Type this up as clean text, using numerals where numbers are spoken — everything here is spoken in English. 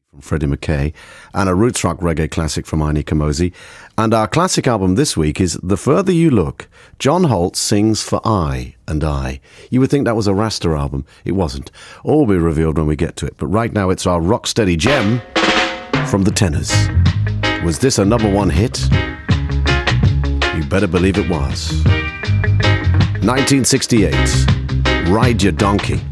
from Freddie McKay, and a roots rock reggae classic from Iny Kamoze. And our classic album this week is The Further You Look. John Holt sings for I and I. You would think that was a Rasta album. It wasn't. All will be revealed when we get to it. But right now it's our rock-steady gem from the Tenors. Was this a number one hit? You better believe it was. 1968, Ride Your Donkey.